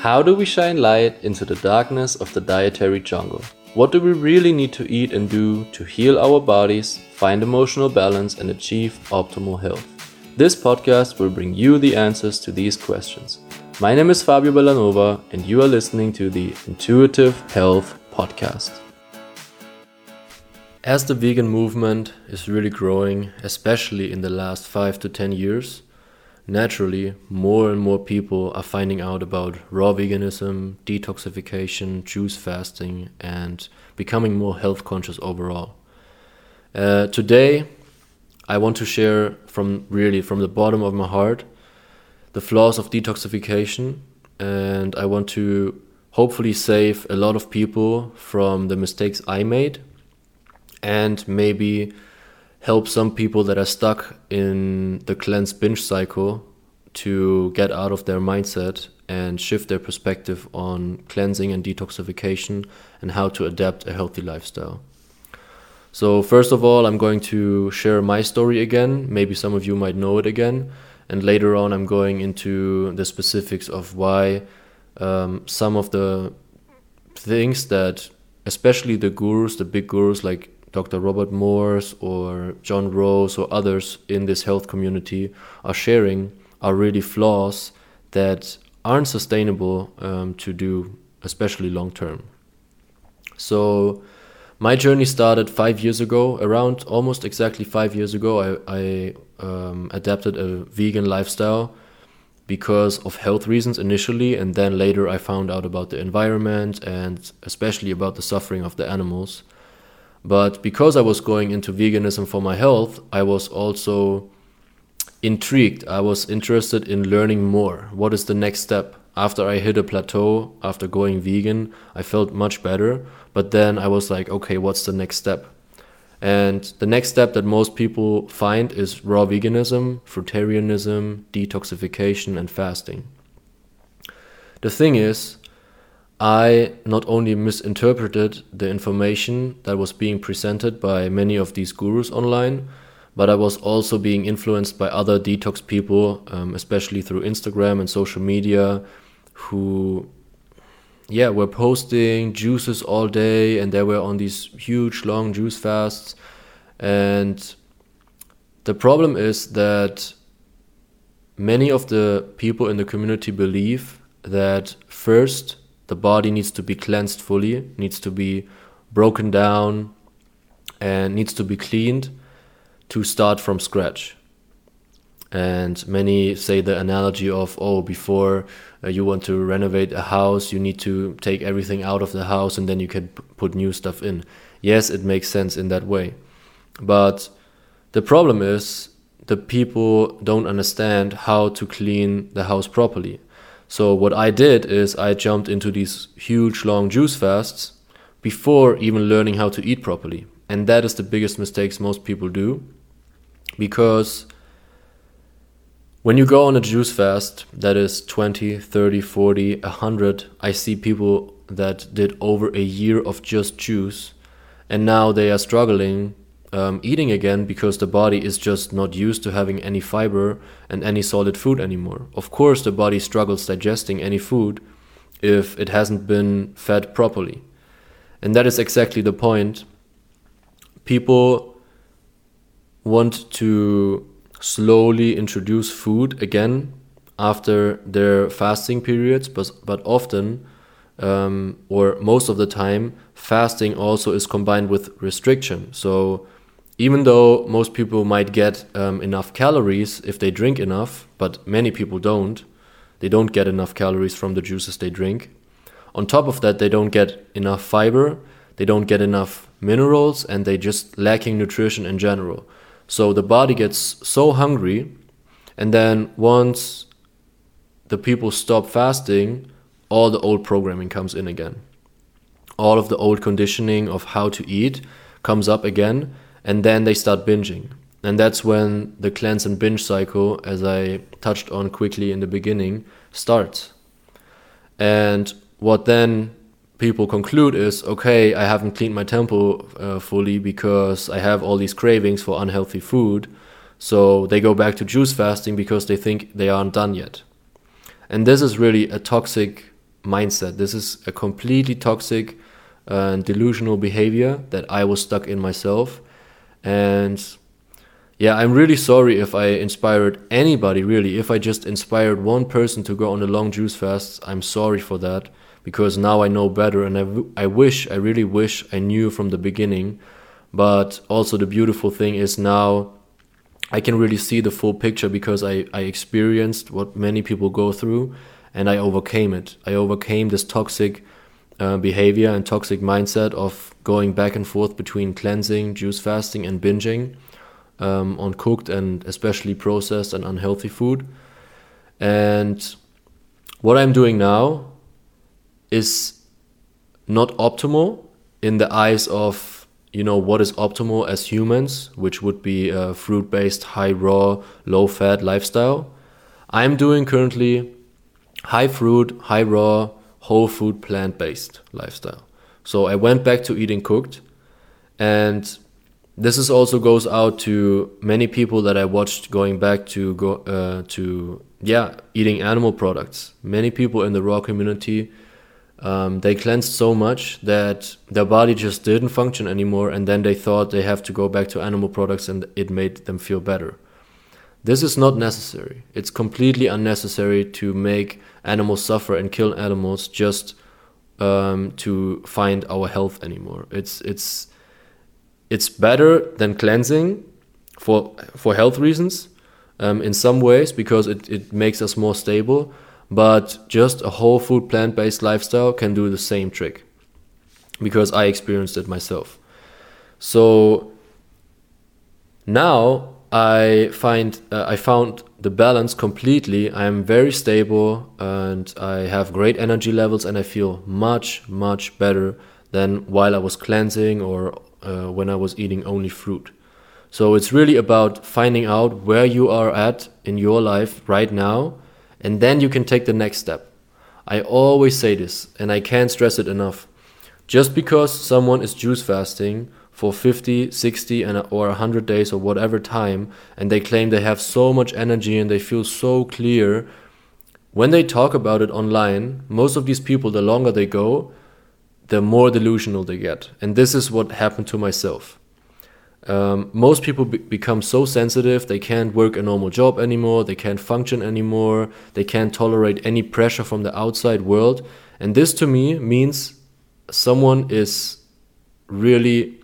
How do we shine light into the darkness of the dietary jungle? What do we really need to eat and do to heal our bodies, find emotional balance, and achieve optimal health? This podcast will bring you the answers to these questions. My name is Fabio Bellanova, and you are listening to the Intuitive Health Podcast. As the vegan movement is really growing, especially in the last 5 to 10 years, naturally, more and more people are finding out about raw veganism, detoxification, juice fasting, and becoming more health conscious overall. Today, I want to share from the bottom of my heart the flaws of detoxification, and I want to hopefully save a lot of people from the mistakes I made and maybe help some people that are stuck in the cleanse binge cycle to get out of their mindset and shift their perspective on cleansing and detoxification and how to adapt a healthy lifestyle. So first of all, I'm going to share my story again. Maybe some of you might know it again. And later on, I'm going into the specifics of why some of the things that, especially the gurus, the big gurus like Dr. Robert Morse or John Rose or others in this health community are sharing are really flaws that aren't sustainable to do, especially long term. So my journey started 5 years ago, around almost exactly 5 years ago. I adapted a vegan lifestyle because of health reasons initially, and then later I found out about the environment and especially about the suffering of the animals. But because I was going into veganism for my health, I was also intrigued. I was interested in learning more. What is the next step? After I hit a plateau, after going vegan, I felt much better. But then I was like, okay, what's the next step? And the next step that most people find is raw veganism, fruitarianism, detoxification, and fasting. The thing is, I not only misinterpreted the information that was being presented by many of these gurus online, but I was also being influenced by other detox people, especially through Instagram and social media, who were posting juices all day, and they were on these huge long juice fasts. And the problem is that many of the people in the community believe that first the body needs to be cleansed fully, needs to be broken down, and needs to be cleaned to start from scratch. And many say the analogy of, before you want to renovate a house, you need to take everything out of the house and then you can put new stuff in. Yes, it makes sense in that way. But the problem is the people don't understand how to clean the house properly. So what I did is I jumped into these huge long juice fasts before even learning how to eat properly. And that is the biggest mistakes most people do, because when you go on a juice fast that is 20, 30, 40, 100, I see people that did over a year of just juice, and now they are struggling eating again because the body is just not used to having any fiber and any solid food anymore. Of course, the body struggles digesting any food if it hasn't been fed properly. And that is exactly the point. People want to slowly introduce food again after their fasting periods, but often, or most of the time, fasting also is combined with restriction. So even though most people might get enough calories if they drink enough, but many people don't, they don't get enough calories from the juices they drink. On top of that, they don't get enough fiber, they don't get enough minerals, and they just lacking nutrition in general. So the body gets so hungry, and then once the people stop fasting, all the old programming comes in again. All of the old conditioning of how to eat comes up again, and then they start binging. And that's when the cleanse and binge cycle, as I touched on quickly in the beginning, starts. And what then people conclude is, okay, I haven't cleaned my temple fully because I have all these cravings for unhealthy food. So they go back to juice fasting because they think they aren't done yet. And this is really a toxic mindset. This is a completely toxic and delusional behavior that I was stuck in myself. And yeah, I'm really sorry if I inspired anybody, really. If I just inspired one person to go on a long juice fast, I'm sorry for that, because now I know better, and I really wish I knew from the beginning. But also the beautiful thing is now I can really see the full picture, because I experienced what many people go through, and I overcame it. I overcame this toxic behavior and toxic mindset of going back and forth between cleansing, juice fasting, and binging on cooked and especially processed and unhealthy food. And what I'm doing now is not optimal in the eyes of, what is optimal as humans, which would be a fruit-based, high raw, low-fat lifestyle. I'm doing currently high fruit, high raw, whole food, plant-based lifestyle. So I went back to eating cooked, and this is also goes out to many people that I watched going back to eating animal products. Many people in the raw community, they cleansed so much that their body just didn't function anymore, and then they thought they have to go back to animal products and it made them feel better. This is not necessary. It's completely unnecessary to make animals suffer and kill animals just to find our health anymore. It's better than cleansing for health reasons in some ways, because it makes us more stable. But just a whole food plant-based lifestyle can do the same trick, because I experienced it myself. So now I found the balance completely. I'm very stable and I have great energy levels, and I feel much, much better than while I was cleansing or when I was eating only fruit. So it's really about finding out where you are at in your life right now, and then you can take the next step. I always say this, and I can't stress it enough. Just because someone is juice fasting for 50, 60, or 100 days or whatever time, and they claim they have so much energy and they feel so clear, when they talk about it online, most of these people, the longer they go, the more delusional they get. And this is what happened to myself. Most people become so sensitive, they can't work a normal job anymore, they can't function anymore, they can't tolerate any pressure from the outside world. And this to me means someone is really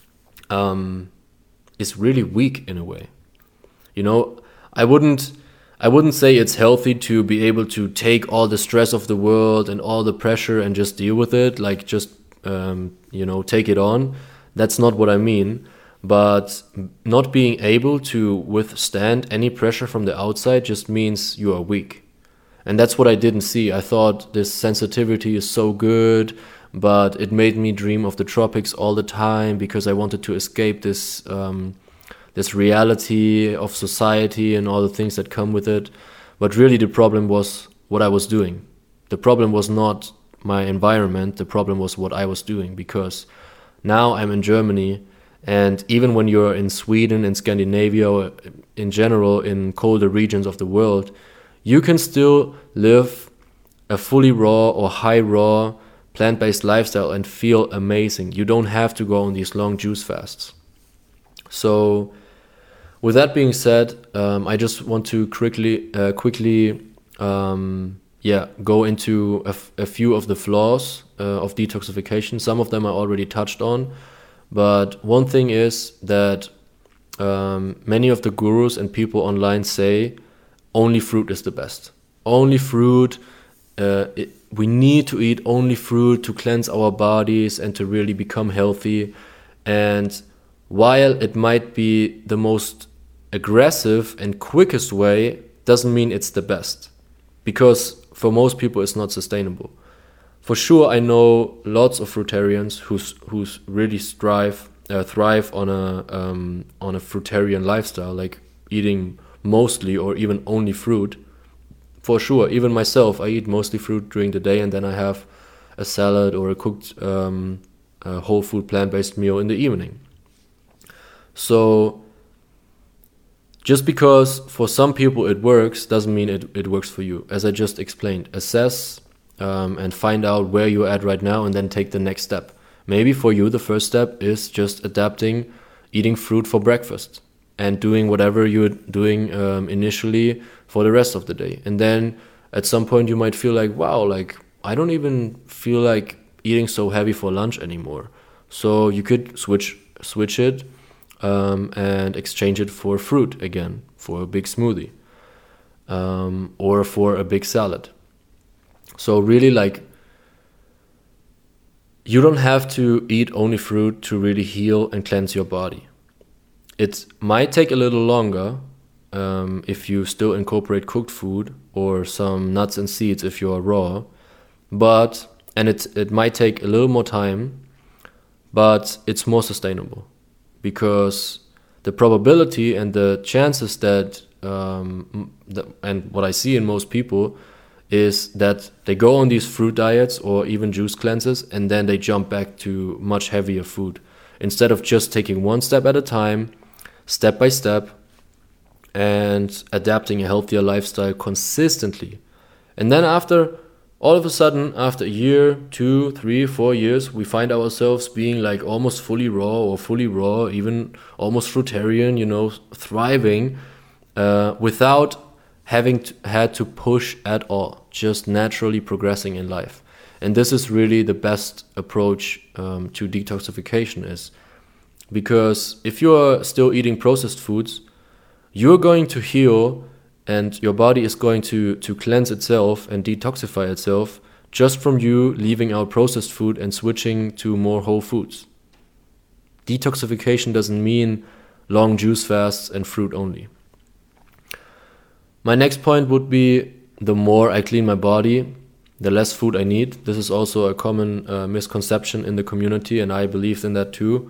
weak in a way. I wouldn't say it's healthy to be able to take all the stress of the world and all the pressure and just deal with it, like just take it on. That's not what I mean. But not being able to withstand any pressure from the outside just means you are weak. And that's what I didn't see. I thought this sensitivity is so good, but it made me dream of the tropics all the time because I wanted to escape this reality of society and all the things that come with it. But really the problem was what I was doing. The problem was not my environment. The problem was what I was doing, because now I'm in Germany. And even when you're in Sweden and Scandinavia, or in general in colder regions of the world, you can still live a fully raw or high raw plant-based lifestyle and feel amazing. You don't have to go on these long juice fasts. So with that being said, I just want to quickly go into a few of the flaws of detoxification. Some of them I already touched on. But one thing is that many of the gurus and people online say only fruit is the best. Only fruit, we need to eat only fruit to cleanse our bodies and to really become healthy. And while it might be the most aggressive and quickest way, doesn't mean it's the best. Because for most people it's not sustainable. For sure, I know lots of fruitarians who's really thrive on a fruitarian lifestyle, like eating mostly or even only fruit. For sure, even myself, I eat mostly fruit during the day, and then I have a salad or a cooked whole food plant-based meal in the evening. So just because for some people it works doesn't mean it works for you. As I just explained, assess and find out where you're at right now and then take the next step. Maybe for you, the first step is just adapting eating fruit for breakfast and doing whatever you're doing initially for the rest of the day. And then at some point you might feel like, wow, like I don't even feel like eating so heavy for lunch anymore. So you could switch it and exchange it for fruit again, for a big smoothie, or for a big salad. So really, like, you don't have to eat only fruit to really heal and cleanse your body. It might take a little longer if you still incorporate cooked food or some nuts and seeds if you're raw, and it might take a little more time, but it's more sustainable, because the probability and the chances that and what I see in most people is that they go on these fruit diets or even juice cleanses, and then they jump back to much heavier food instead of just taking one step at a time, step by step, and adapting a healthier lifestyle consistently. And then all of a sudden, after a year, 2, 3, 4 years, we find ourselves being like almost fully raw, even almost fruitarian, thriving, without had to push at all, just naturally progressing in life. And this is really the best approach to detoxification is, because if you're still eating processed foods, you're going to heal and your body is going to cleanse itself and detoxify itself just from you leaving out processed food and switching to more whole foods. Detoxification doesn't mean long juice fasts and fruit only. My next point would be, the more I clean my body, the less food I need. This is also a common misconception in the community, and I believed in that too.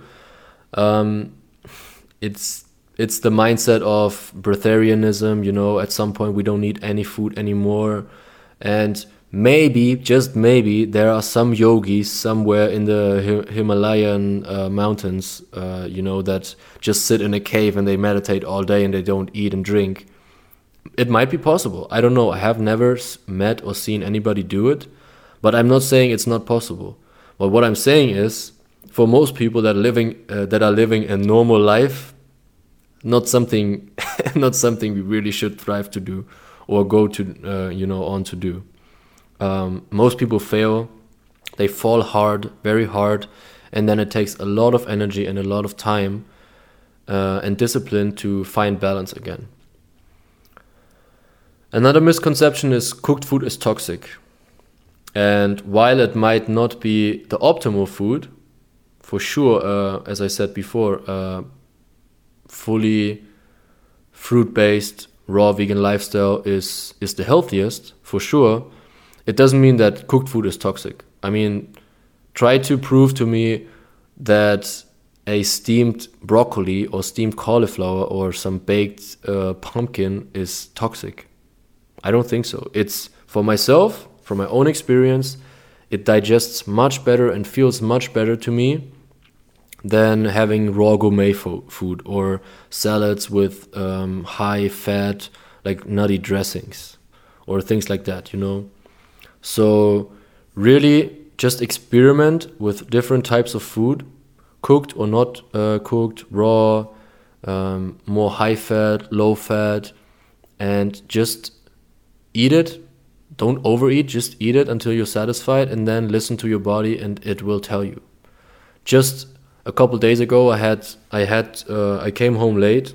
It's the mindset of breatharianism, at some point we don't need any food anymore. And maybe, just maybe, there are some yogis somewhere in the Himalayan mountains, that just sit in a cave and they meditate all day and they don't eat and drink. It might be possible. I don't know. I have never met or seen anybody do it, but I'm not saying it's not possible. But what I'm saying is, for most people that are living a normal life, not something we really should strive to do or go to on to do. Most people fail. They fall hard, very hard, and then it takes a lot of energy and a lot of time and discipline to find balance again. Another misconception is cooked food is toxic. And while it might not be the optimal food, for sure, as I said before, fully fruit-based, raw vegan lifestyle is the healthiest, for sure. It doesn't mean that cooked food is toxic. I mean, try to prove to me that a steamed broccoli or steamed cauliflower or some baked pumpkin is toxic. I don't think so. It's, for myself, from my own experience, it digests much better and feels much better to me than having raw gourmet food or salads with high fat, like nutty dressings or things like that, So really just experiment with different types of food, cooked or not cooked, raw, more high fat, low fat, and just eat it. Don't overeat, just eat it until you're satisfied, and then listen to your body and it will tell you. Just a couple days ago, I came home late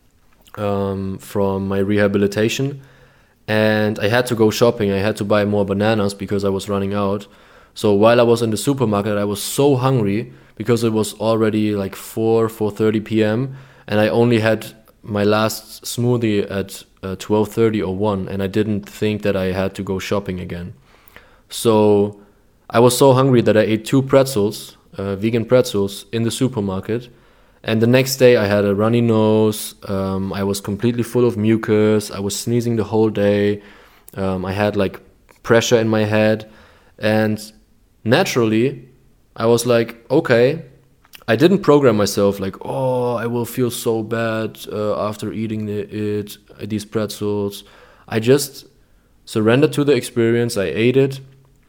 from my rehabilitation, and I had to go shopping. I had to buy more bananas because I was running out. So while I was in the supermarket, I was so hungry because it was already like 4:30 p.m. and I only had my last smoothie at 12:30 or 1, and I didn't think that I had to go shopping again. So I was so hungry that I ate 2 pretzels, vegan pretzels, in the supermarket. And the next day I had a runny nose, I was completely full of mucus, I was sneezing the whole day, I had like pressure in my head, and naturally I was like, okay, I didn't program myself like, oh, I will feel so bad after eating these pretzels. I just surrendered to the experience, I ate it,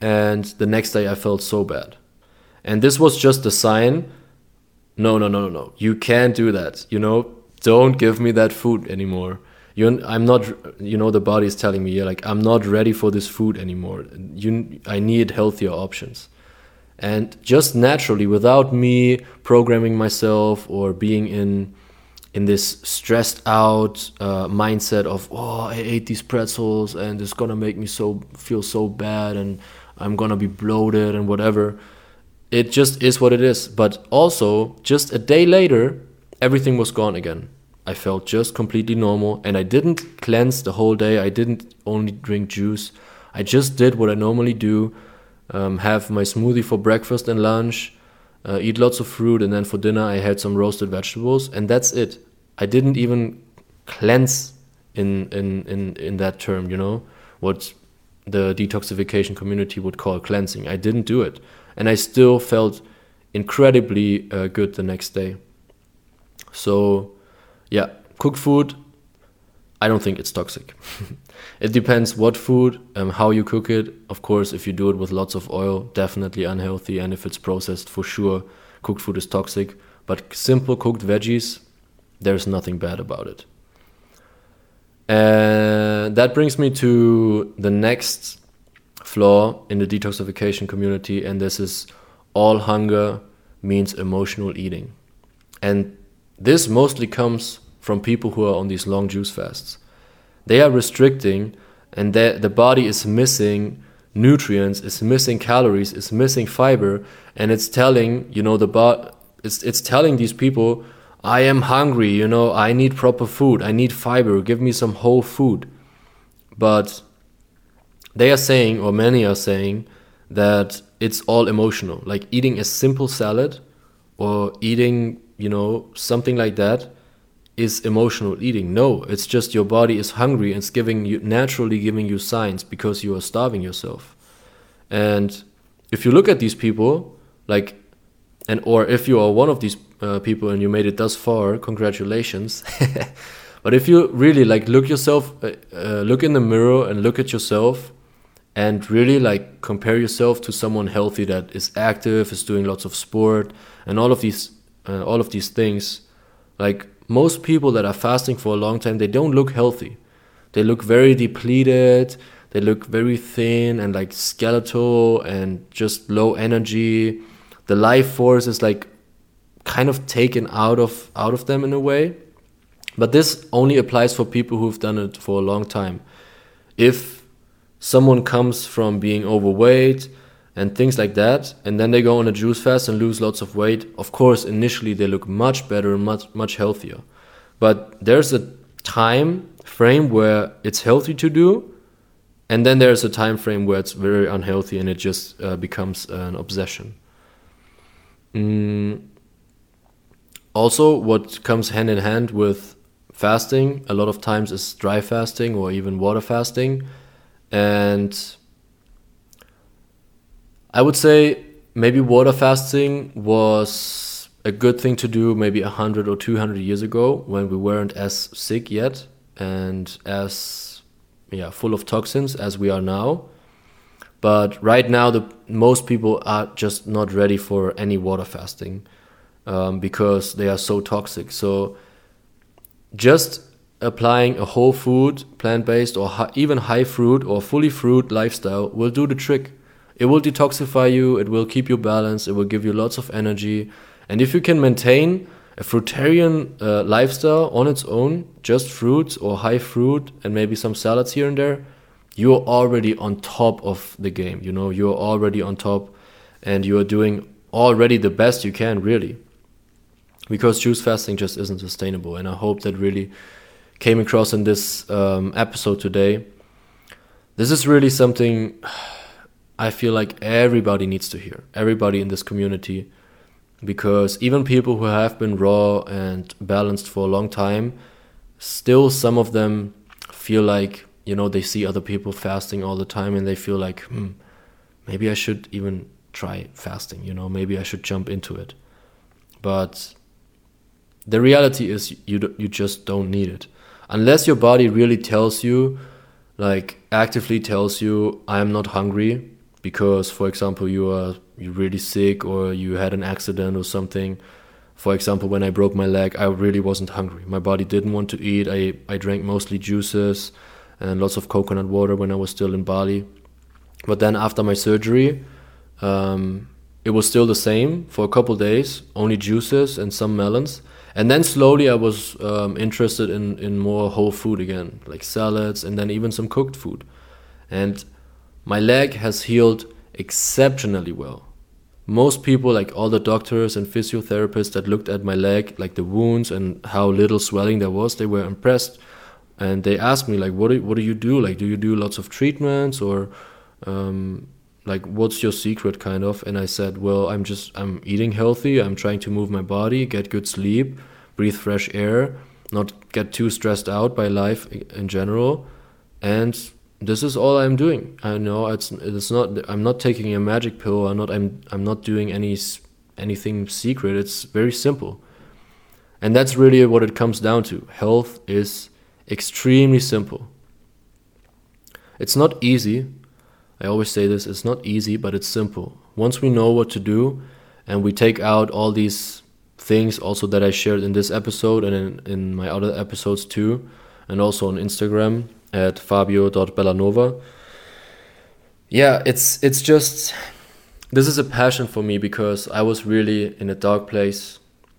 and the next day I felt so bad. And this was just a sign, no, you can't do that, don't give me that food anymore. I'm not, the body is telling me, like, I'm not ready for this food anymore. I need healthier options. And just naturally, without me programming myself or being in this stressed out mindset of, oh, I ate these pretzels and it's gonna make me feel so bad and I'm gonna be bloated and whatever. It just is what it is. But also, just a day later, everything was gone again. I felt just completely normal, and I didn't cleanse the whole day. I didn't only drink juice. I just did what I normally do, have my smoothie for breakfast and lunch, eat lots of fruit, and then for dinner I had some roasted vegetables, and that's it. I didn't even cleanse in that term, what the detoxification community would call cleansing. I didn't do it, and I still felt incredibly good the next day. So yeah, cooked food, I don't think it's toxic. It depends what food, how you cook it. Of course, if you do it with lots of oil, definitely unhealthy. And if it's processed, for sure, cooked food is toxic. But simple cooked veggies, there's nothing bad about it. And that brings me to the next flaw in the detoxification community. And this is all hunger means emotional eating. And this mostly comes from people who are on these long juice fasts. They are restricting, and the body is missing nutrients, is missing calories, is missing fiber, and it's telling, it's telling these people, I am hungry, I need proper food, I need fiber, give me some whole food. But they are saying, or many are saying, that it's all emotional. Like eating a simple salad or eating, something like that is emotional eating. No, it's just your body is hungry and it's naturally giving you signs because you are starving yourself. And if you look at these people, or if you are one of these people and you made it thus far, congratulations. But if you really look in the mirror and look at yourself and really compare yourself to someone healthy that is active, is doing lots of sport and all of these things, most people that are fasting for a long time, they don't look healthy. They look very depleted, they look very thin and skeletal and just low energy. The life force is kind of taken out of them in a way. But this only applies for people who've done it for a long time. If someone comes from being overweight and things like that, and then they go on a juice fast and lose lots of weight, of course, initially they look much better and much healthier. But there's a time frame where it's healthy to do, and then there's a time frame where it's very unhealthy and it just becomes an obsession. Also, what comes hand in hand with fasting a lot of times is dry fasting or even water fasting. And I would say maybe water fasting was a good thing to do maybe 100 or 200 years ago when we weren't as sick yet and as full of toxins as we are now. But right now, most people are just not ready for any water fasting because they are so toxic. So just applying a whole food, plant-based or even high fruit or fully fruit lifestyle will do the trick. It will detoxify you, it will keep you balanced, it will give you lots of energy. And if you can maintain a fruitarian lifestyle on its own, just fruits or high fruit and maybe some salads here and there, you're already on top of the game. You're already on top and you're doing already the best you can, really. Because juice fasting just isn't sustainable. And I hope that really came across in this episode today. This is really something I feel like everybody needs to hear, everybody in this community, because even people who have been raw and balanced for a long time, still some of them feel like, they see other people fasting all the time and they feel like, maybe I should even try fasting, maybe I should jump into it. But the reality is you just don't need it. Unless your body really tells you, actively tells you, I am not hungry, because, for example, you're really sick or you had an accident or something. For example, when I broke my leg, I really wasn't hungry. My body didn't want to eat. I drank mostly juices and lots of coconut water when I was still in Bali. But then after my surgery, it was still the same for a couple days, only juices and some melons. And then slowly I was interested in more whole food again, like salads and then even some cooked food. And my leg has healed exceptionally well. Most people, like all the doctors and physiotherapists that looked at my leg, like the wounds and how little swelling there was, they were impressed. And they asked me, like, what do you do? Like, do you do lots of treatments or like, what's your secret, kind of? And I said, well, I'm eating healthy. I'm trying to move my body, get good sleep, breathe fresh air, not get too stressed out by life in general. And this is all I'm doing. I know it's not. I'm not taking a magic pill. I'm not doing anything secret. It's very simple, and that's really what it comes down to. Health is extremely simple. It's not easy. I always say this. It's not easy, but it's simple. Once we know what to do, and we take out all these things also that I shared in this episode and in my other episodes too, and also on Instagram at fabio.bellanova. Yeah, it's just, this is a passion for me because I was really in a dark place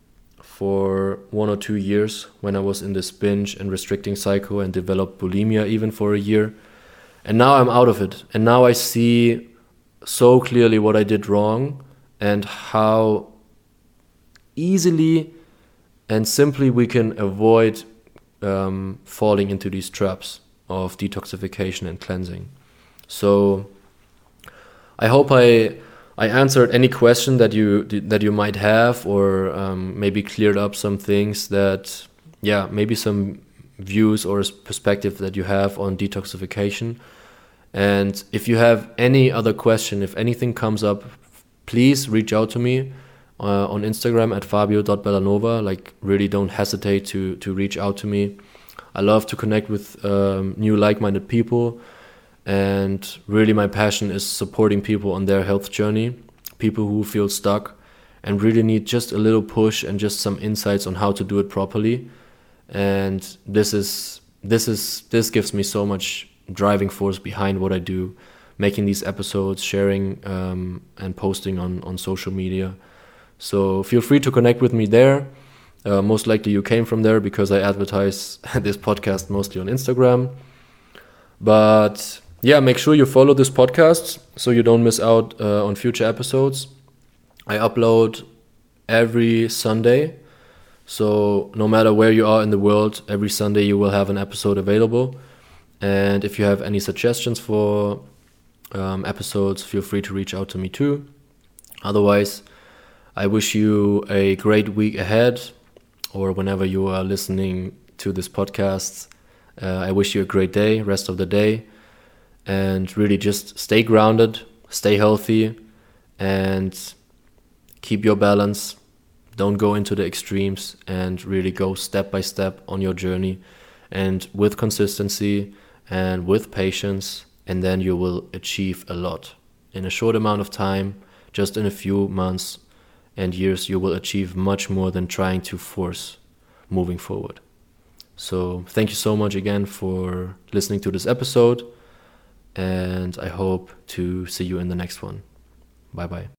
for 1 or 2 years when I was in this binge and restricting cycle and developed bulimia even for a year. And now I'm out of it. And now I see so clearly what I did wrong and how easily and simply we can avoid falling into these traps of detoxification and cleansing. So I hope I answered any question that you might have, or maybe cleared up some things that, maybe some views or perspective that you have on detoxification. And if you have any other question, if anything comes up, please reach out to me on Instagram at fabio.bellanova. Like, really don't hesitate to reach out to me. I love to connect with new like-minded people, and really my passion is supporting people on their health journey, people who feel stuck and really need just a little push and just some insights on how to do it properly. And this gives me so much driving force behind what I do, making these episodes, sharing and posting on social media. So feel free to connect with me there. Most likely you came from there because I advertise this podcast mostly on Instagram. But yeah, make sure you follow this podcast so you don't miss out on future episodes. I upload every Sunday. So no matter where you are in the world, every Sunday you will have an episode available. And if you have any suggestions for episodes, feel free to reach out to me too. Otherwise, I wish you a great week ahead, or whenever you are listening to this podcast. I wish you a great day, rest of the day, and really just stay grounded, stay healthy, and keep your balance. Don't go into the extremes, and really go step by step on your journey, and with consistency and with patience, and then you will achieve a lot. In a short amount of time, just in a few months and years, you will achieve much more than trying to force moving forward. So thank you so much again for listening to this episode, and I hope to see you in the next one. Bye bye.